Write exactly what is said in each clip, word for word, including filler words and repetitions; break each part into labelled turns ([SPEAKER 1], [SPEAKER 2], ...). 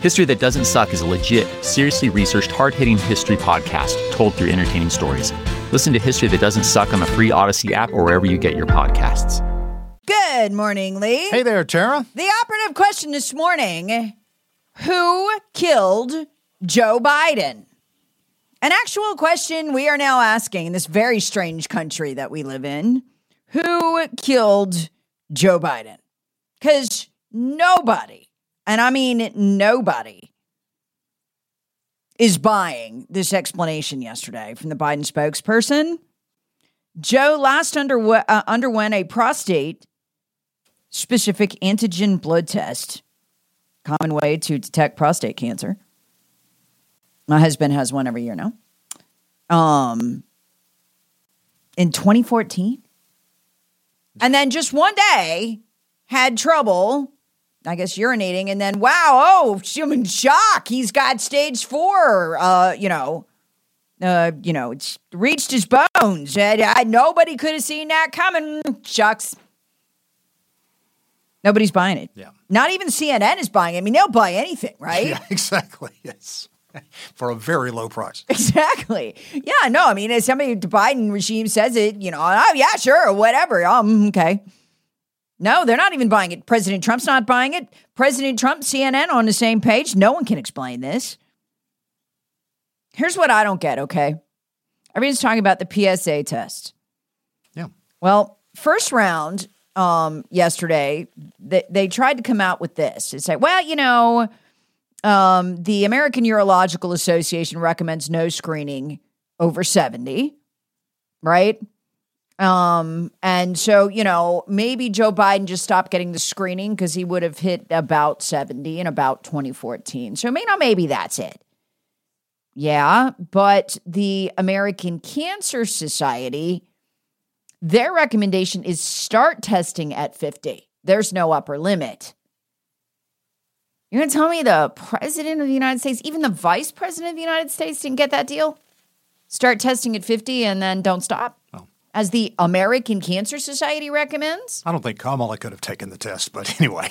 [SPEAKER 1] History That Doesn't Suck is a legit, seriously researched, hard-hitting history podcast told through entertaining stories. Listen to History That Doesn't Suck on the free Odyssey app or wherever you get your podcasts.
[SPEAKER 2] Good morning, Lee.
[SPEAKER 3] Hey there, Tara.
[SPEAKER 2] The operative question this morning, who killed Joe Biden? An actual question we are now asking in this very strange country that we live in. Who killed Joe Biden? Because nobody, and I mean nobody, is buying this explanation yesterday from the Biden spokesperson. Joe last under, uh, underwent a prostate-specific antigen blood test, common way to detect prostate cancer. My husband has one every year now. Um, in twenty fourteen. And then just one day had trouble, I guess, urinating. And then, wow, oh, I'm in shock. He's got stage four, uh, you know, uh, you know, it's reached his bones. And, uh, nobody could have seen that coming. Shucks. Nobody's buying it.
[SPEAKER 3] Yeah.
[SPEAKER 2] Not even C N N is buying it. I mean, they'll buy anything, right?
[SPEAKER 3] Yeah, exactly. Yes. For a very low price.
[SPEAKER 2] Exactly. Yeah, no, I mean, if somebody, the Biden regime says it, you know, oh, yeah, sure, whatever. Um, okay. No, they're not even buying it. President Trump's not buying it. President Trump, C N N on the same page. No one can explain this. Here's what I don't get, okay? Everyone's talking about the P S A test.
[SPEAKER 3] Yeah.
[SPEAKER 2] Well, first round um, yesterday, they, they tried to come out with this. It's like, well, you know, Um, the American Urological Association recommends no screening over seventy, right? Um, and so, you know, maybe Joe Biden just stopped getting the screening because he would have hit about seventy in about twenty fourteen. So, you know, maybe that's it. Yeah, but the American Cancer Society, their recommendation is start testing at fifty. There's no upper limit. You're going to tell me the president of the United States, even the vice president of the United States didn't get that deal? Start testing at fifty and then don't stop?
[SPEAKER 3] Oh.
[SPEAKER 2] As the American Cancer Society recommends?
[SPEAKER 3] I don't think Kamala could have taken the test, but anyway.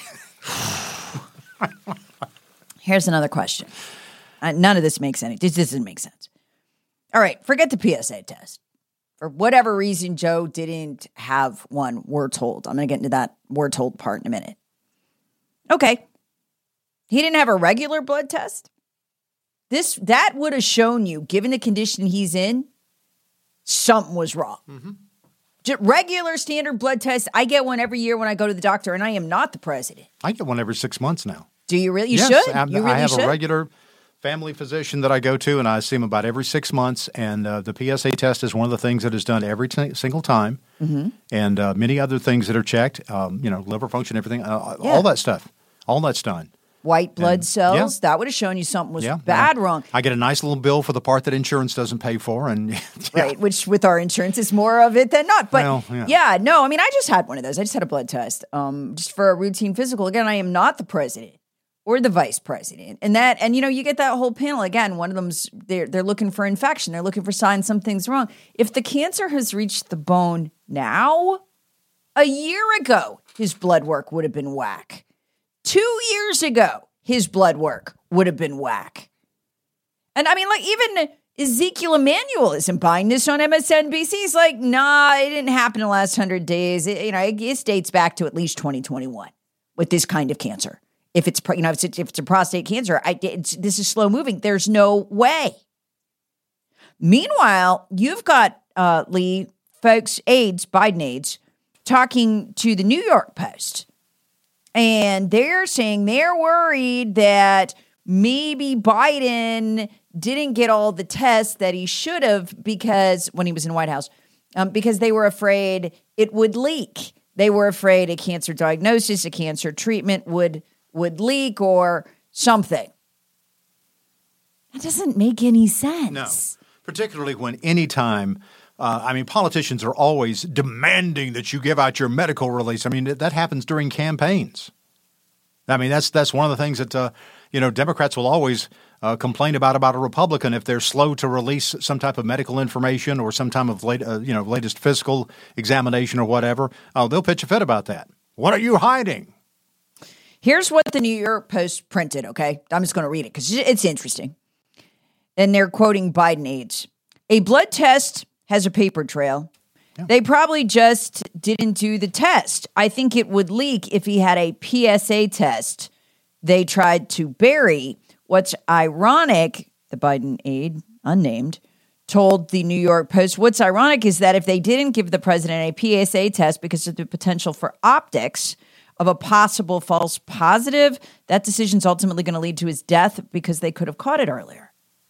[SPEAKER 2] Here's another question. Uh, none of this makes any, this doesn't make sense. All right, forget the P S A test. For whatever reason, Joe didn't have one, we're told. I'm going to get into that we're told part in a minute. Okay. He didn't have a regular blood test. This that would have shown you, given the condition he's in, something was wrong. Mm-hmm. Just regular standard blood test. I get one every year when I go to the doctor, and I am not the president.
[SPEAKER 3] I get one every six months now.
[SPEAKER 2] Do you really? You
[SPEAKER 3] yes,
[SPEAKER 2] should.
[SPEAKER 3] I'm,
[SPEAKER 2] You really
[SPEAKER 3] I have
[SPEAKER 2] should.
[SPEAKER 3] a regular family physician that I go to, and I see him about every six months. And uh, the P S A test is one of the things that is done every t- single time, mm-hmm. and uh, many other things that are checked. Um, you know, liver function, everything, uh,
[SPEAKER 2] Yeah.
[SPEAKER 3] all that stuff, all that's done.
[SPEAKER 2] White blood
[SPEAKER 3] And,
[SPEAKER 2] cells,
[SPEAKER 3] yeah.
[SPEAKER 2] that would have shown you something was
[SPEAKER 3] Yeah,
[SPEAKER 2] bad
[SPEAKER 3] yeah.
[SPEAKER 2] wrong.
[SPEAKER 3] I get a nice little bill for the part that insurance doesn't pay for, and yeah.
[SPEAKER 2] Right, which with our insurance is more of it than not. But
[SPEAKER 3] Well, yeah.
[SPEAKER 2] yeah, no, I mean, I just had one of those. I just had a blood test um, just for a routine physical. Again, I am not the president or the vice president. And that, and you know, you get that whole panel. Again, one of them's, they're, they're looking for infection. They're looking for signs something's wrong. If the cancer has reached the bone now, a year ago, his blood work would have been whack. Two years ago, his blood work would have been whack. And I mean, like, even Ezekiel Emanuel isn't buying this on M S N B C. He's like, nah, it didn't happen in the last hundred days. It, you know, it, it dates back to at least twenty twenty-one with this kind of cancer. If it's, you know, if it's, if it's a prostate cancer, I, it's, this is slow moving. There's no way. Meanwhile, you've got, uh, Lee, folks, aides, Biden aides, talking to the New York Post. And they're saying they're worried that maybe Biden didn't get all the tests that he should have because when he was in the White House, um, because they were afraid it would leak. They were afraid a cancer diagnosis, a cancer treatment would would leak or something. That doesn't make any sense.
[SPEAKER 3] No, particularly when any time, uh, I mean, politicians are always demanding that you give out your medical release. I mean, that happens during campaigns. I mean, that's that's one of the things that, uh, you know, Democrats will always uh, complain about about a Republican if they're slow to release some type of medical information or some type of late, uh, you know, latest physical examination or whatever. Oh, they'll pitch a fit about that. What are you hiding?
[SPEAKER 2] Here's what the New York Post printed, okay? I'm just going to read it because it's interesting. And they're quoting Biden aides. A blood test has a paper trail. Yeah. They probably just didn't do the test. I think it would leak if he had a P S A test they tried to bury. What's ironic, the Biden aide, unnamed, told the New York Post, what's ironic is that if they didn't give the president a P S A test because of the potential for optics of a possible false positive, that decision's ultimately going to lead to his death because they could have caught it earlier.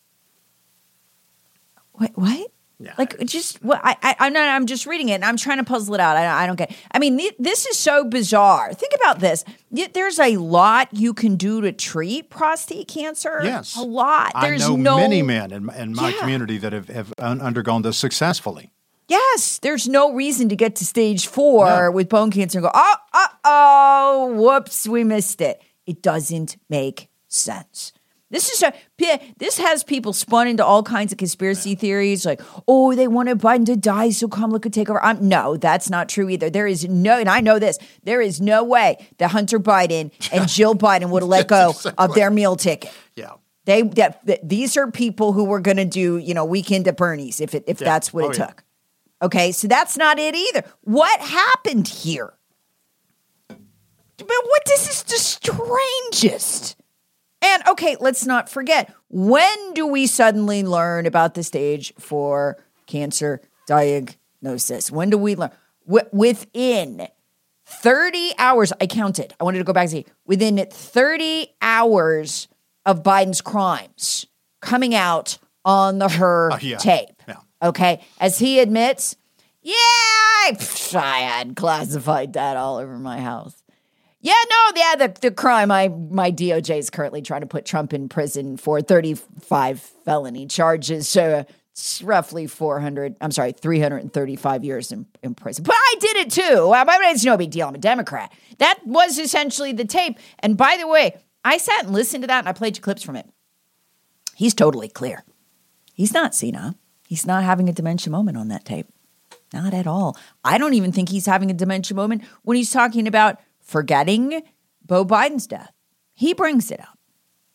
[SPEAKER 2] What? What?
[SPEAKER 3] Yeah,
[SPEAKER 2] like, just what? I, I, I'm not. I'm just reading it, and I'm trying to puzzle it out. I, I don't get. I mean, th- this is so bizarre. Think about this. There's a lot you can do to treat prostate cancer.
[SPEAKER 3] Yes,
[SPEAKER 2] a lot. There's
[SPEAKER 3] I know
[SPEAKER 2] no,
[SPEAKER 3] many men in, in my
[SPEAKER 2] yeah.
[SPEAKER 3] community that have, have undergone this successfully.
[SPEAKER 2] Yes, there's no reason to get to stage four
[SPEAKER 3] no.
[SPEAKER 2] with bone cancer and go, oh, uh oh, whoops, we missed it. It doesn't make sense. This is a, this has people spun into all kinds of conspiracy yeah. theories, like, oh, they wanted Biden to die so Kamala could take over. I'm, no, that's not true either. There is no, and I know this, there is no way that Hunter Biden and Jill Biden would have let go exactly. of their meal ticket.
[SPEAKER 3] Yeah.
[SPEAKER 2] They that, that these are people who were going to do, you know, weekend at Bernie's if it, if yeah. that's what oh, it yeah. took. Okay, so that's not it either. What happened here? But what this is the strangest. And okay, let's not forget, when do we suddenly learn about the stage four cancer diagnosis? When do we learn? W- within thirty hours, I counted. I wanted to go back and see. Within thirty hours of Biden's crimes coming out on the Her uh, yeah. tape. Yeah. Okay, as he admits, yeah, I, I had classified that all over my house. Yeah, no, yeah, the, the crime, I, my D O J is currently trying to put Trump in prison for thirty-five felony charges, so it's roughly four hundred, I'm sorry, three hundred thirty-five years in, in prison. But I did it too. I mean, it's no big deal. I'm a Democrat. That was essentially the tape. And by the way, I sat and listened to that, and I played you clips from it. He's totally clear. He's not senile. He's not having a dementia moment on that tape. Not at all. I don't even think he's having a dementia moment when he's talking about forgetting Beau Biden's death. He brings it up.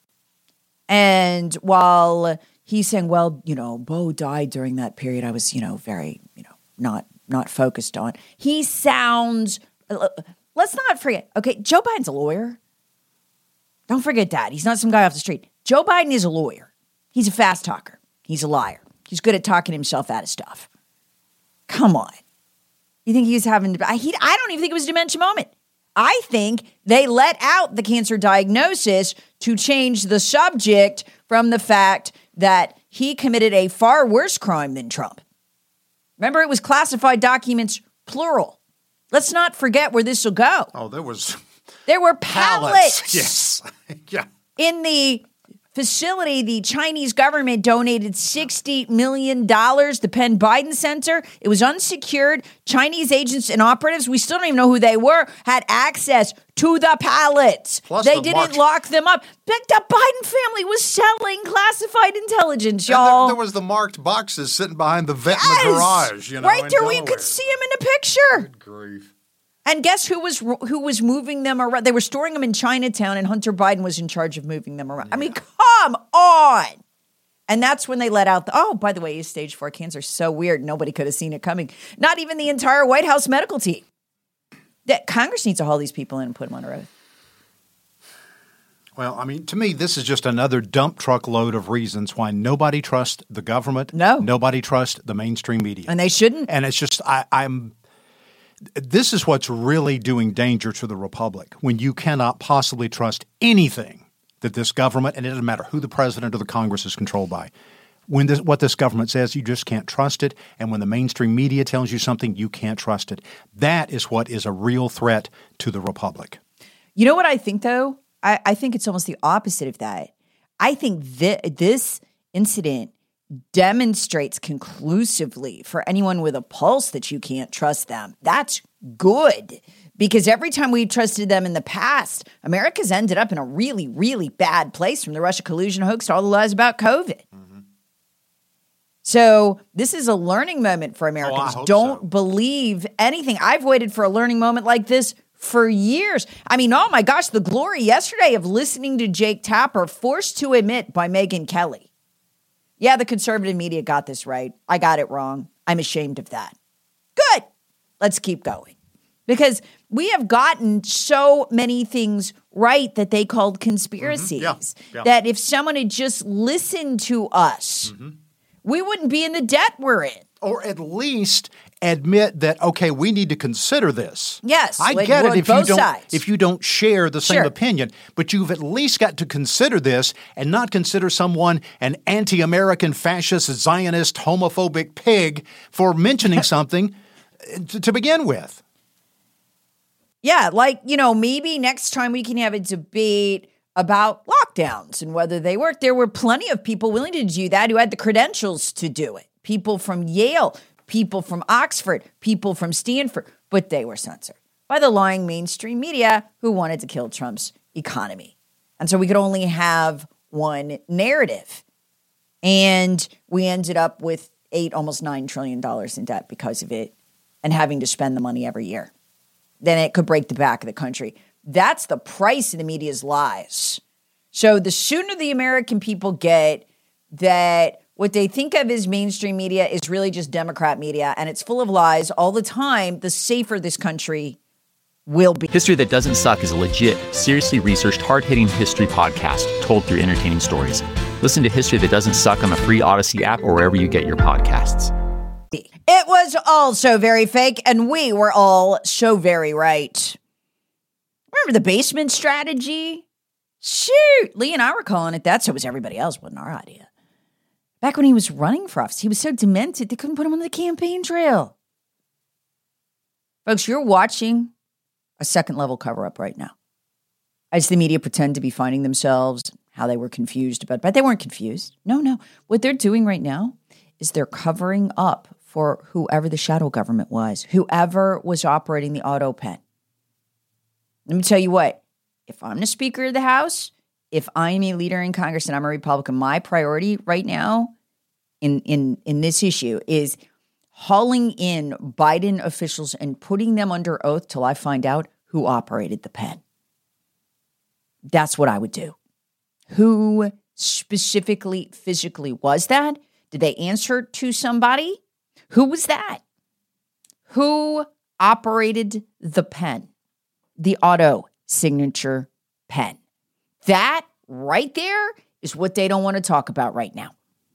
[SPEAKER 2] And while he's saying, well, you know, Beau died during that period, I was, you know, very, you know, not not focused on. He sounds, let's not forget, okay, Joe Biden's a lawyer. Don't forget that. He's not some guy off the street. Joe Biden is a lawyer. He's a fast talker. He's a liar. He's good at talking himself out of stuff. Come on. You think he's having, I, he, I don't even think it was a dementia moment. I think they let out the cancer diagnosis to change the subject from the fact that he committed a far worse crime than Trump. Remember, it was classified documents, plural. Let's not forget where this will go.
[SPEAKER 3] Oh, there was...
[SPEAKER 2] There were pallets.
[SPEAKER 3] pallets. Yes. yeah.
[SPEAKER 2] In the facility, the Chinese government donated sixty million dollars to Penn Biden Center. It was unsecured. Chinese agents and operatives, we still don't even know who they were, had access to the pallets. Plus they the didn't marked- lock them up. But the Biden family was selling classified intelligence, y'all.
[SPEAKER 3] There, there was the marked boxes sitting behind the vet yes, in the garage. You know,
[SPEAKER 2] right there where you could see them in the picture.
[SPEAKER 3] Good grief.
[SPEAKER 2] And guess who was who was moving them around? They were storing them in Chinatown, and Hunter Biden was in charge of moving them around. Yeah. I mean, come on. And that's when they let out the, oh, by the way, he's stage four cancer. So weird. Nobody could have seen it coming. Not even the entire White House medical team. That Congress needs to haul these people in and put them on a road.
[SPEAKER 3] Well, I mean, to me, this is just another dump truck load of reasons why nobody trusts the government.
[SPEAKER 2] No.
[SPEAKER 3] Nobody trusts the mainstream media.
[SPEAKER 2] And they shouldn't.
[SPEAKER 3] And it's just, I, I'm... This is what's really doing danger to the republic, when you cannot possibly trust anything that this government, and it doesn't matter who the president or the Congress is controlled by, when this, what this government says, you just can't trust it. And when the mainstream media tells you something, you can't trust it. That is what is a real threat to the republic.
[SPEAKER 2] You know what I think, though? I, I think it's almost the opposite of that. I think th- this incident demonstrates conclusively for anyone with a pulse that you can't trust them. That's good, because every time we trusted them in the past, America's ended up in a really, really bad place, from the Russia collusion hoax to all the lies about COVID. Mm-hmm. So this is a learning moment for Americans.
[SPEAKER 3] Oh, I hope
[SPEAKER 2] Don't
[SPEAKER 3] so.
[SPEAKER 2] believe anything. I've waited for a learning moment like this for years. I mean, oh my gosh, the glory yesterday of listening to Jake Tapper forced to admit by Megyn Kelly. Yeah, the conservative media got this right. I got it wrong. I'm ashamed of that. Good. Let's keep going. Because we have gotten so many things right that they called conspiracies. Mm-hmm. Yeah. Yeah. That if someone had just listened to us, mm-hmm. we wouldn't be in the debt we're in.
[SPEAKER 3] Or at least admit that, okay, we need to consider this.
[SPEAKER 2] Yes.
[SPEAKER 3] I
[SPEAKER 2] like,
[SPEAKER 3] get it if you, don't,
[SPEAKER 2] sides.
[SPEAKER 3] if you don't share the same
[SPEAKER 2] sure.
[SPEAKER 3] opinion, but you've at least got to consider this and not consider someone an anti-American, fascist, Zionist, homophobic pig for mentioning something to, to begin with.
[SPEAKER 2] Yeah, like, you know, maybe next time we can have a debate about lockdowns and whether they work. There were plenty of people willing to do that who had the credentials to do it. People from Yale, people from Oxford, people from Stanford, but they were censored by the lying mainstream media who wanted to kill Trump's economy. And so we could only have one narrative. And we ended up with eight, almost nine trillion dollars in debt because of it and having to spend the money every year. Then it could break the back of the country. That's the price of the media's lies. So the sooner the American people get that what they think of as mainstream media is really just Democrat media, and it's full of lies all the time, the safer this country will be.
[SPEAKER 1] History That Doesn't Suck is a legit, seriously researched, hard-hitting history podcast told through entertaining stories. Listen to History That Doesn't Suck on the free Odyssey app or wherever you get your podcasts.
[SPEAKER 2] It was all so very fake, and we were all so very right. Remember the basement strategy? Shoot, Lee and I were calling it that, so was everybody else. Wasn't our idea. Back when he was running for office, he was so demented, they couldn't put him on the campaign trail. Folks, you're watching a second-level cover-up right now. As the media pretend to be finding themselves, how they were confused about it. But they weren't confused. No, no. What they're doing right now is they're covering up for whoever the shadow government was, whoever was operating the auto pen. Let me tell you what, if I'm the Speaker of the House, if I'm a leader in Congress and I'm a Republican, my priority right now in, in, in this issue is hauling in Biden officials and putting them under oath till I find out who operated the pen. That's what I would do. Who specifically, physically was that? Did they answer to somebody? Who was that? Who operated the pen? The auto signature pen. That right there is what they don't want to talk about right now.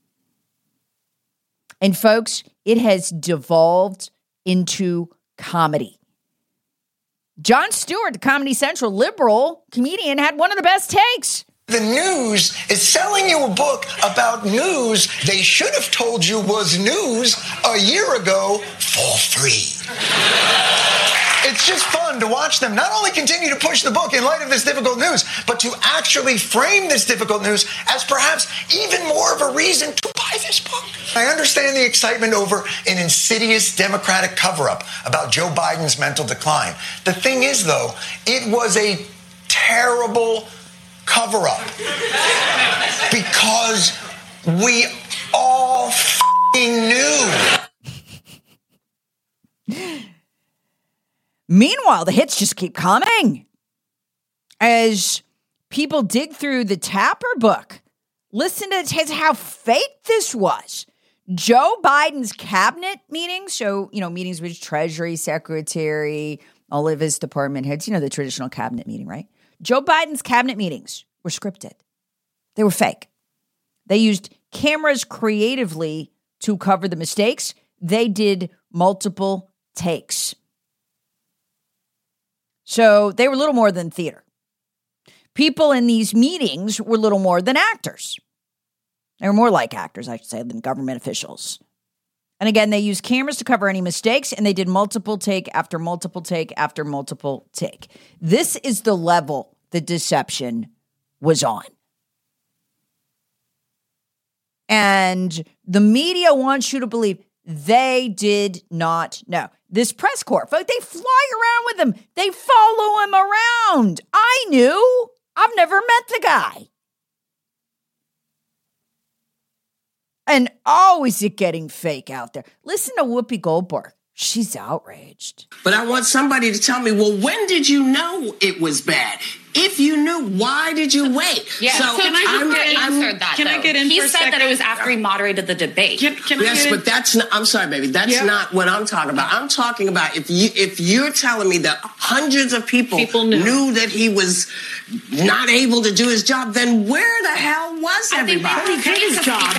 [SPEAKER 2] And folks, it has devolved into comedy. Jon Stewart, the Comedy Central liberal comedian, had one of the best takes.
[SPEAKER 4] The news is selling you a book about news they should have told you was news a year ago for free. It's just fun to watch them not only continue to push the book in light of this difficult news, but to actually frame this difficult news as perhaps even more of a reason to buy this book. I understand the excitement over an insidious Democratic cover-up about Joe Biden's mental decline. The thing is, though, it was a terrible cover-up because we all f***ing knew.
[SPEAKER 2] Meanwhile, the hits just keep coming as people dig through the Tapper book. Listen to how fake this was. Joe Biden's cabinet meetings, so, you know, meetings with Treasury Secretary, all of his department heads, you know, the traditional cabinet meeting, right? Joe Biden's cabinet meetings were scripted. They were fake. They used cameras creatively to cover the mistakes. They did multiple takes. So they were little more than theater. People in these meetings were little more than actors. They were more like actors, I should say, than government officials. And again, they used cameras to cover any mistakes, and they did multiple take after multiple take after multiple take. This is the level the deception was on. And the media wants you to believe they did not know. This press corps, folks, they fly around with him. They follow him around. I knew. I've never met the guy. And oh, is it getting fake out there? Listen to Whoopi Goldberg. She's outraged.
[SPEAKER 5] But I want somebody to tell me, well, when did you know it was bad? If you knew, why did you wait?
[SPEAKER 6] Yeah, so, so can I
[SPEAKER 5] I'm,
[SPEAKER 6] get
[SPEAKER 5] I'm,
[SPEAKER 6] answered that,
[SPEAKER 7] Can
[SPEAKER 6] though.
[SPEAKER 7] I get in
[SPEAKER 6] He
[SPEAKER 7] for a
[SPEAKER 6] said
[SPEAKER 7] second?
[SPEAKER 6] that it was after he moderated the debate.
[SPEAKER 7] Can, can
[SPEAKER 5] yes,
[SPEAKER 7] I get
[SPEAKER 5] but
[SPEAKER 7] in?
[SPEAKER 5] that's not, I'm sorry, baby. That's
[SPEAKER 7] Yeah.
[SPEAKER 5] not what I'm talking about. I'm talking about if you if you're telling me that hundreds of people,
[SPEAKER 7] People knew.
[SPEAKER 5] knew that he was not able to do his job, then where the hell was
[SPEAKER 6] I think
[SPEAKER 5] everybody?
[SPEAKER 6] he did his job.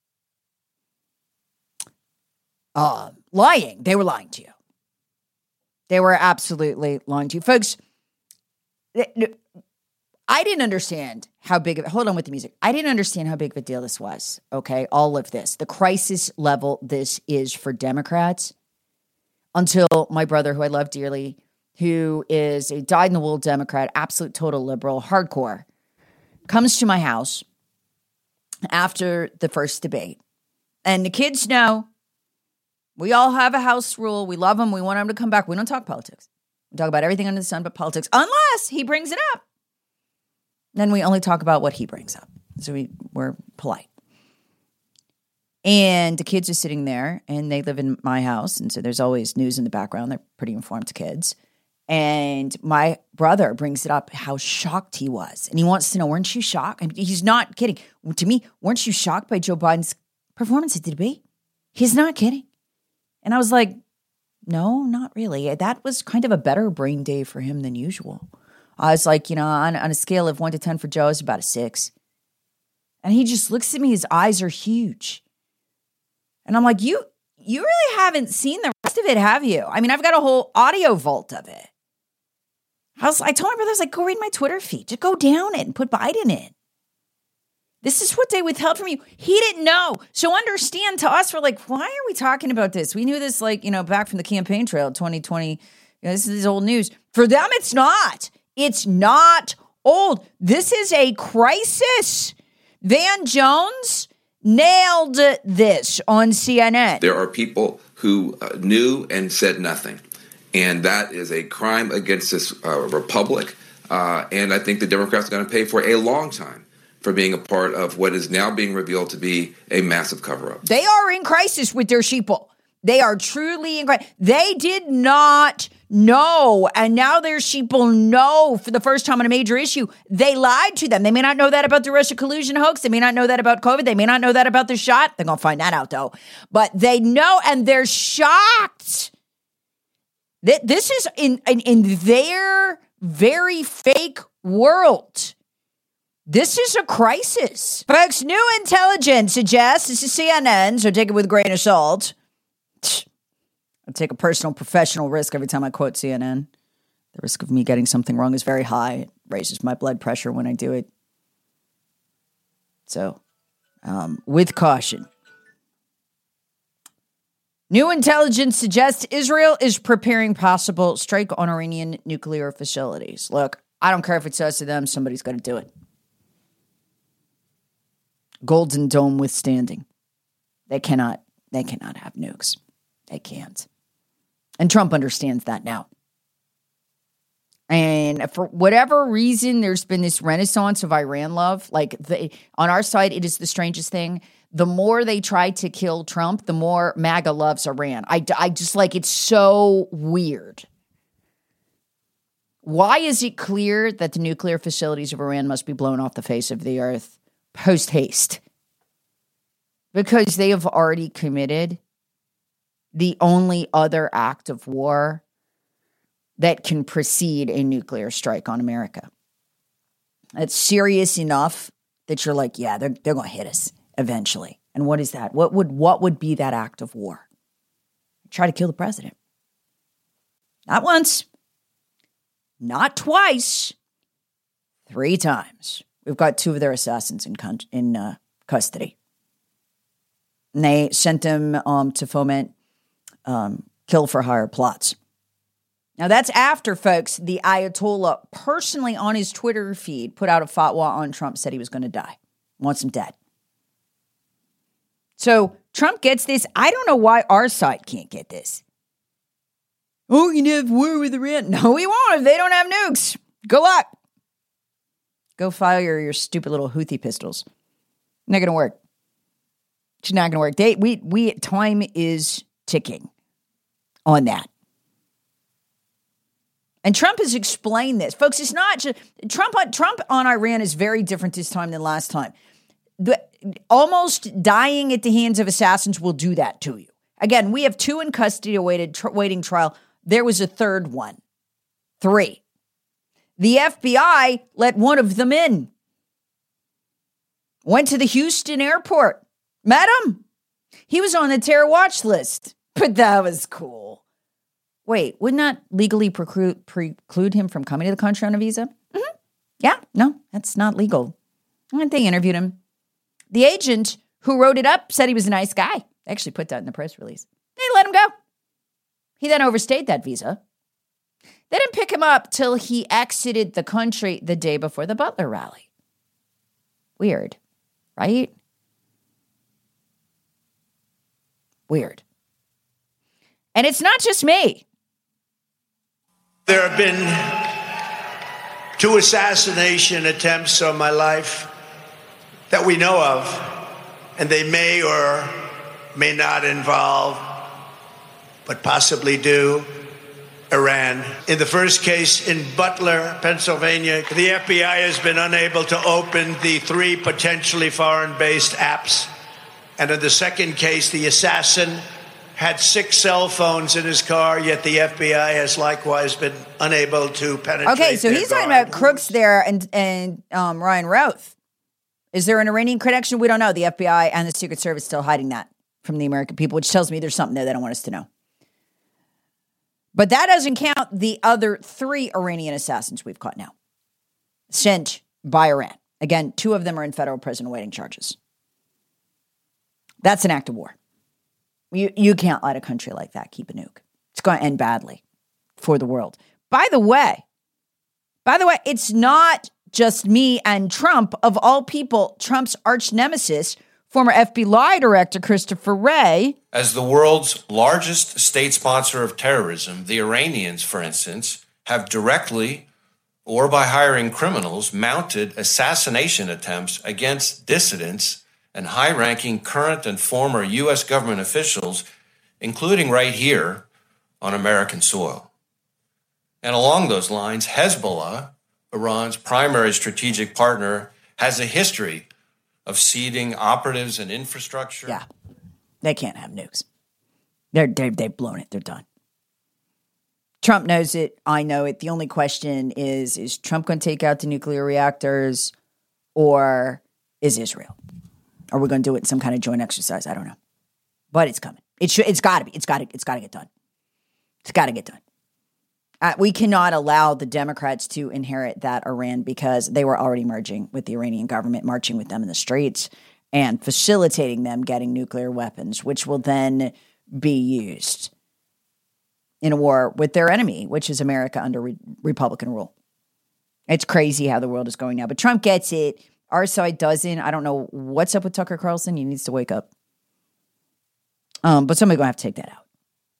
[SPEAKER 2] Uh, lying. They were lying to you. They were absolutely lying to you. Folks, I didn't understand how big of it. Hold on with the music. I didn't understand how big of a deal this was. Okay. All of this, the crisis level this is for Democrats, until my brother, who I love dearly, who is a dyed-in-the-wool Democrat, absolute total liberal, hardcore, comes to my house after the first debate. And the kids know we all have a house rule. We love them. We want them to come back. We don't talk politics. We talk about everything under the sun but politics, unless he brings it up. Then we only talk about what he brings up. So we, we're polite. And the kids are sitting there, and they live in my house. And so there's always news in the background. They're pretty informed kids. And my brother brings it up, how shocked he was. And he wants to know, weren't you shocked? I mean, he's not kidding. To me, weren't you shocked by Joe Biden's performance at the debate? He's not kidding. And I was like, no, not really. That was kind of a better brain day for him than usual. I was like, you know, on, on a scale of one to ten for Joe, it's about a six. And he just looks at me. His eyes are huge. And I'm like, you, you really haven't seen the rest of it, have you? I mean, I've got a whole audio vault of it. I was, I told my brother, I was like, go read my Twitter feed. Just go down it and put Biden in. This is what they withheld from you. He didn't know. So understand, to us, we're like, why are we talking about this? We knew this, like, you know, back from the campaign trail, twenty twenty. You know, this is old news. For them, it's not. It's not old. This is a crisis. Van Jones nailed this on C N N.
[SPEAKER 8] There are people who uh, knew and said nothing. And that is a crime against this uh, republic. Uh, and I think the Democrats are going to pay for a long time for being a part of what is now being revealed to be a massive cover-up.
[SPEAKER 2] They are in crisis with their sheeple. They are truly in crisis. They did not know, and now their sheeple know for the first time on a major issue. They lied to them. They may not know that about the Russia collusion hoax. They may not know that about COVID. They may not know that about the shot. They're going to find that out, though. But they know, and they're shocked. This is in, in, in their very fake world. This is a crisis. Folks, new intelligence suggests, this is C N N, so take it with a grain of salt. I take a personal professional risk every time I quote C N N. The risk of me getting something wrong is very high. It raises my blood pressure when I do it. So, um, with caution. New intelligence suggests Israel is preparing possible strike on Iranian nuclear facilities. Look, I don't care if it's us or them. Somebody's got to do it. Golden Dome withstanding. They cannot, they cannot have nukes. They can't. And Trump understands that now. And for whatever reason, there's been this renaissance of Iran love. Like, the, on our side, it is the strangest thing. The more they try to kill Trump, the more MAGA loves Iran. I, I just like, it's so weird. Why is it clear that the nuclear facilities of Iran must be blown off the face of the earth post haste? Because they have already committed the only other act of war that can precede a nuclear strike on America. It's serious enough that you're like, yeah, they're, they're going to hit us eventually. And what is that? What would what would be that act of war? Try to kill the president. Not once, not twice, three times. We've got two of their assassins in con- in uh, custody. And they sent them um, to foment um, kill for hire plots. Now, that's after, folks, the Ayatollah personally on his Twitter feed put out a fatwa on Trump, said he was going to die, wants him dead. So Trump gets this. I don't know why our side can't get this. Oh, you can have war with Iran. No, we won't if they don't have nukes. Good luck. Go file your, your stupid little Houthi pistols. Not going to work. It's not going to work. They, we, we, time is ticking on that. And Trump has explained this. Folks, it's not just Trump on, Trump on Iran is very different this time than last time. The, almost dying at the hands of assassins will do that to you. Again, we have two in custody awaited, tr- waiting trial. There was a third one. Three. The F B I let one of them in. Went to the Houston airport. Met him. He was on the terror watch list. But that was cool. Wait, wouldn't that legally preclude, preclude him from coming to the country on a visa? Mm-hmm. Yeah, no, that's not legal. And they interviewed him. The agent who wrote it up said he was a nice guy. They actually put that in the press release. They let him go. He then overstayed that visa. They didn't pick him up till he exited the country the day before the Butler rally. Weird, right? Weird. And it's not just me.
[SPEAKER 7] There have been two assassination attempts on my life that we know of, and they may or may not involve, but possibly do, Iran. In the first case in Butler, Pennsylvania, the F B I has been unable to open the three potentially foreign-based apps. And in the second case, the assassin had six cell phones in his car, yet the F B I has likewise been unable to penetrate.
[SPEAKER 2] Okay, so he's talking about crooks there and, and um, Ryan Roth. Is there an Iranian connection? We don't know. The F B I and the Secret Service still hiding that from the American people, which tells me there's something there they don't want us to know. But that doesn't count the other three Iranian assassins we've caught now, sent by Iran. Again, two of them are in federal prison awaiting charges. That's an act of war. You you can't let a country like that keep a nuke. It's going to end badly for the world. By the way, by the way, it's not just me and Trump. Of all people, Trump's arch nemesis, former F B I director Christopher Wray.
[SPEAKER 9] As the world's largest state sponsor of terrorism, the Iranians, for instance, have directly or by hiring criminals mounted assassination attempts against dissidents and high-ranking current and former U S government officials, including right here on American soil. And along those lines, Hezbollah, Iran's primary strategic partner, has a history of seeding operatives and infrastructure.
[SPEAKER 2] Yeah, they can't have nukes. They're, they're, they've blown it. They're done. Trump knows it. I know it. The only question is, is Trump going to take out the nuclear reactors, or is Israel? Are we going to do it in some kind of joint exercise? I don't know. But it's coming. It should, it's got to be. It's got to It's got to get done. It's got to get done. Uh, we cannot allow the Democrats to inherit that Iran, because they were already merging with the Iranian government, marching with them in the streets and facilitating them getting nuclear weapons, which will then be used in a war with their enemy, which is America under re- Republican rule. It's crazy how the world is going now. But Trump gets it. Our side doesn't. I don't know what's up with Tucker Carlson. He needs to wake up. Um, but somebody's going to have to take that out.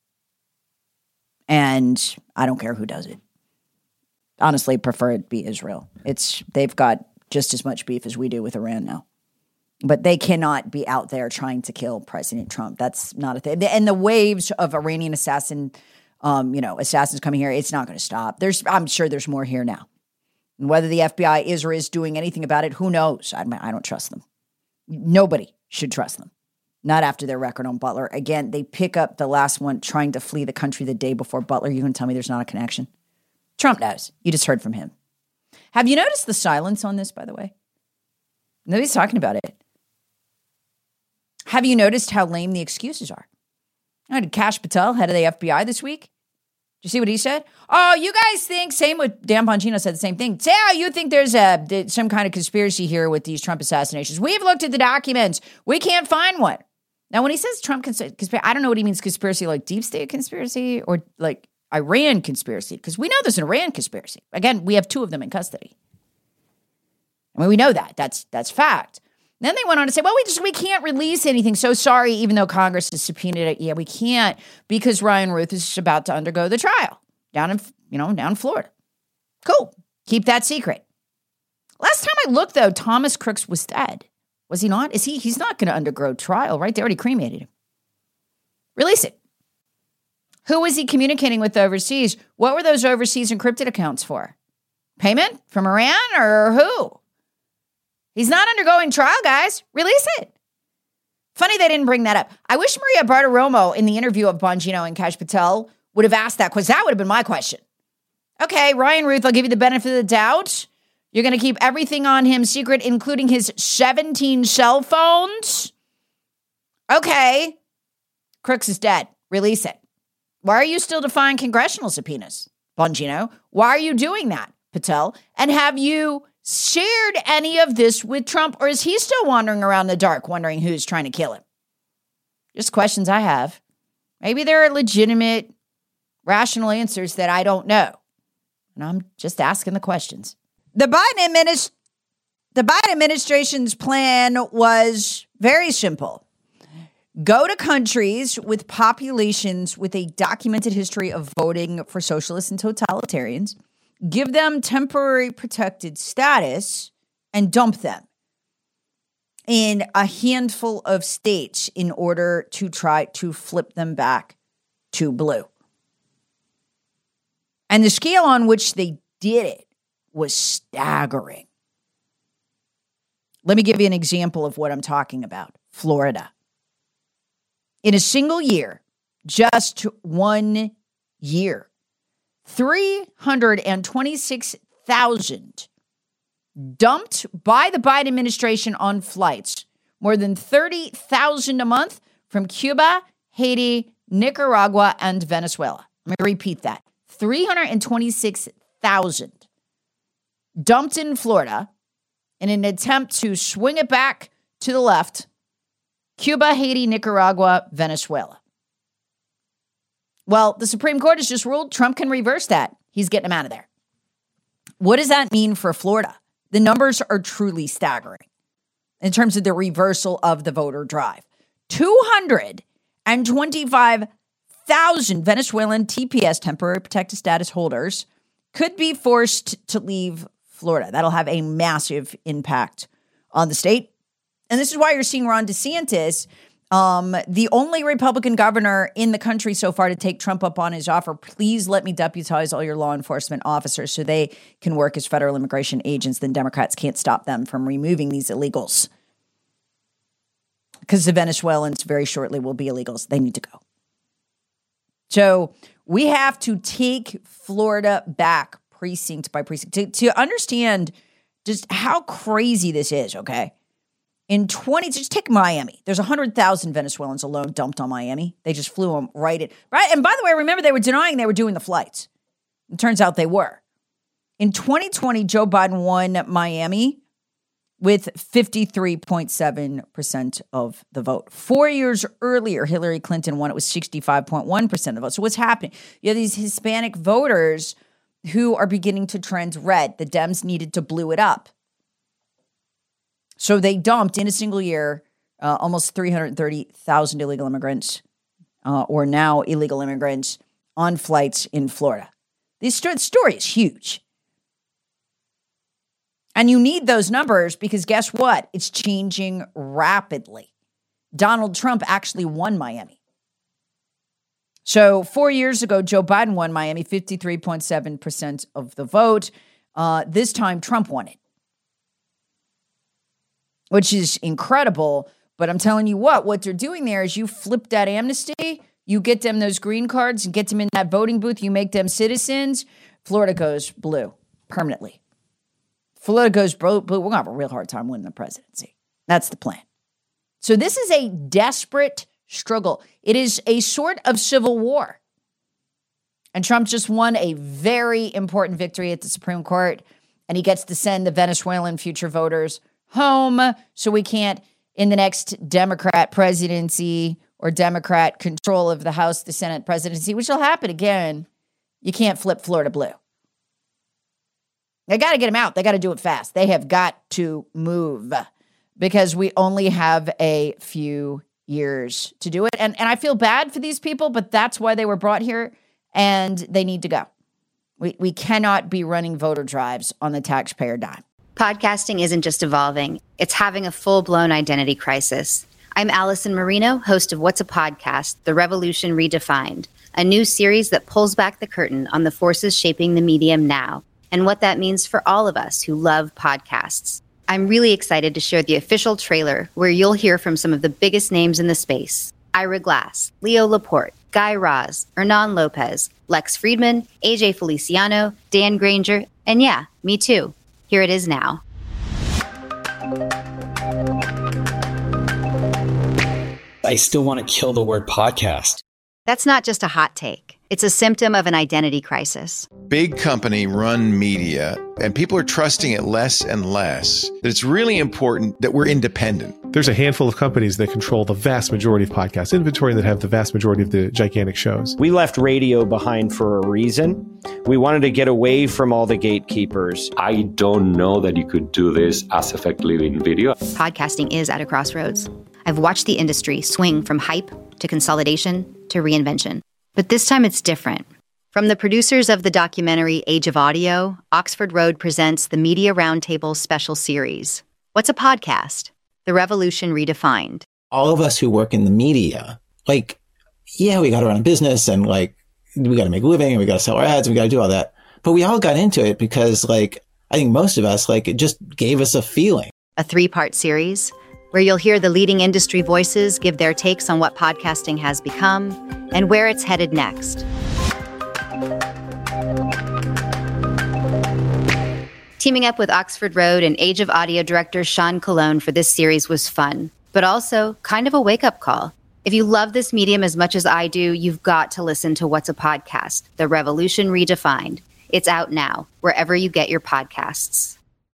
[SPEAKER 2] And I don't care who does it. Honestly, prefer it be Israel. It's they've got just as much beef as we do with Iran now. But they cannot be out there trying to kill President Trump. That's not a thing. And the waves of Iranian assassin, um, you know, assassins coming here, it's not going to stop. There's, I'm sure there's more here now. And whether the F B I is or is doing anything about it, who knows? I, I don't trust them. Nobody should trust them. Not after their record on Butler. Again, they pick up the last one trying to flee the country the day before Butler. You can tell me there's not a connection? Trump knows. You just heard from him. Have you noticed the silence on this, by the way? Nobody's talking about it. Have you noticed how lame the excuses are? I had Kash Patel, head of the F B I this week. Did you see what he said? Oh, you guys think, same with Dan Bongino said the same thing. Say, oh, you think there's a some kind of conspiracy here with these Trump assassinations. We've looked at the documents. We can't find one. Now, when he says Trump conspiracy, I don't know what he means conspiracy, like deep state conspiracy or like Iran conspiracy, because we know there's an Iran conspiracy. Again, we have two of them in custody. I mean, we know that. That's that's fact. Then they went on to say, well, we just we can't release anything. So sorry, even though Congress has subpoenaed it. Yeah, we can't because Ryan Ruth is about to undergo the trial down in, you know, down in Florida. Cool. Keep that secret. Last time I looked, though, Thomas Crooks was dead. Was he not? Is he? He's not going to undergo trial, right? They already cremated him. Release it. Who was he communicating with overseas? What were those overseas encrypted accounts for? Payment from Iran or who? He's not undergoing trial, guys. Release it. Funny they didn't bring that up. I wish Maria Bartiromo in the interview of Bongino and Kash Patel would have asked that question. That would have been my question. Okay, Ryan Ruth, I'll give you the benefit of the doubt. You're going to keep everything on him secret, including his seventeen cell phones? Okay. Crooks is dead. Release it. Why are you still defying congressional subpoenas, Bongino? Why are you doing that, Patel? And have you shared any of this with Trump, or is he still wandering around in the dark wondering who's trying to kill him? Just questions I have. Maybe there are legitimate, rational answers that I don't know. And I'm just asking the questions. The Biden administ- the Biden administration's plan was very simple. Go to countries with populations with a documented history of voting for socialists and totalitarians, give them temporary protected status, and dump them in a handful of states in order to try to flip them back to blue. And the scale on which they did it was staggering. Let me give you an example of what I'm talking about. Florida. In a single year, just one year, three hundred twenty-six thousand dumped by the Biden administration on flights, more than thirty thousand a month from Cuba, Haiti, Nicaragua, and Venezuela. Let me repeat that. three hundred twenty-six thousand dumped in Florida in an attempt to swing it back to the left. Cuba, Haiti, Nicaragua, Venezuela. Well, the Supreme Court has just ruled Trump can reverse that. He's getting them out of there. What does that mean for Florida? The numbers are truly staggering in terms of the reversal of the voter drive. two hundred twenty-five thousand Venezuelan T P S, temporary protected status holders, could be forced to leave Florida. That'll have a massive impact on the state. And this is why you're seeing Ron DeSantis, um, the only Republican governor in the country so far to take Trump up on his offer. Please let me deputize all your law enforcement officers so they can work as federal immigration agents. Then Democrats can't stop them from removing these illegals. Because the Venezuelans very shortly will be illegals. They need to go. So we have to take Florida back precinct by precinct to, to understand just how crazy this is, okay? In twenty, just take Miami. There's one hundred thousand Venezuelans alone dumped on Miami. They just flew them right in. Right? And by the way, remember they were denying they were doing the flights. It turns out they were. In twenty twenty, Joe Biden won Miami with fifty-three point seven percent of the vote. Four years earlier, Hillary Clinton won it with sixty-five point one percent of the vote. So what's happening? You have these Hispanic voters who are beginning to trend red. The Dems needed to blue it up. So they dumped in a single year uh, almost three hundred thirty thousand illegal immigrants uh, or now illegal immigrants on flights in Florida. This st- story is huge. And you need those numbers because guess what? It's changing rapidly. Donald Trump actually won Miami. So four years ago, Joe Biden won Miami, fifty-three point seven percent of the vote. Uh, this time, Trump won it, which is incredible. But I'm telling you what, what they're doing there is you flip that amnesty, you get them those green cards and get them in that voting booth, you make them citizens. Florida goes blue permanently. Florida goes blue, blue. We're going to have a real hard time winning the presidency. That's the plan. So this is a desperate struggle. It is a sort of civil war. And Trump just won a very important victory at the Supreme Court, and he gets to send the Venezuelan future voters home so we can't, in the next Democrat presidency or Democrat control of the House, the Senate presidency, which will happen again, you can't flip Florida blue. They got to get them out. They got to do it fast. They have got to move because we only have a few years to do it. And, and I feel bad for these people, but that's why they were brought here, and they need to go. We, we cannot be running voter drives on the taxpayer dime.
[SPEAKER 10] Podcasting isn't just evolving, it's having a full-blown identity crisis. I'm Allison Marino, host of What's a Podcast? The Revolution Redefined, a new series that pulls back the curtain on the forces shaping the medium now and what that means for all of us who love podcasts. I'm really excited to share the official trailer where you'll hear from some of the biggest names in the space. Ira Glass, Leo Laporte, Guy Raz, Hernan Lopez, Lex Friedman, A J Feliciano, Dan Granger, and yeah, me too. Here it is now.
[SPEAKER 11] I still want to kill the word podcast.
[SPEAKER 10] That's not just a hot take. It's a symptom of an identity crisis.
[SPEAKER 12] Big company run media, and people are trusting it less and less. That it's really important that we're independent.
[SPEAKER 13] There's a handful of companies that control the vast majority of podcast inventory that have the vast majority of the gigantic shows.
[SPEAKER 14] We left radio behind for a reason. We wanted to get away from all the gatekeepers.
[SPEAKER 15] I don't know that you could do this as effectively in video.
[SPEAKER 10] Podcasting is at a crossroads. I've watched the industry swing from hype to consolidation to reinvention. But this time it's different. From the producers of the documentary Age of Audio, Oxford Road presents the Media Roundtable special series. What's a podcast? The Revolution Redefined.
[SPEAKER 11] All of us who work in the media, like, yeah, we got to run a business and like, we got to make a living and we got to sell our ads and we got to do all that. But we all got into it because like, I think most of us, like, it just gave us a feeling.
[SPEAKER 10] A three-part series where you'll hear the leading industry voices give their takes on what podcasting has become and where it's headed next. Teaming up with Oxford Road and Age of Audio director Sean Colon for this series was fun, but also kind of a wake-up call. If you love this medium as much as I do, you've got to listen to What's a Podcast? The Revolution Redefined. It's out now, wherever you get your podcasts.